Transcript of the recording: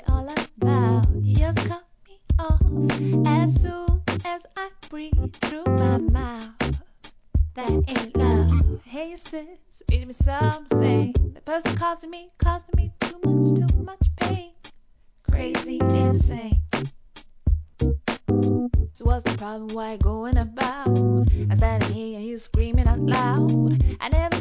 it all about? You just cut me off as soon as I breathe through my mouth. That ain't love. Hey sis, read me something. The person causing me too much pain. Crazy, insane. So what's the problem? Why going about? I started hearing you screaming out loud. I never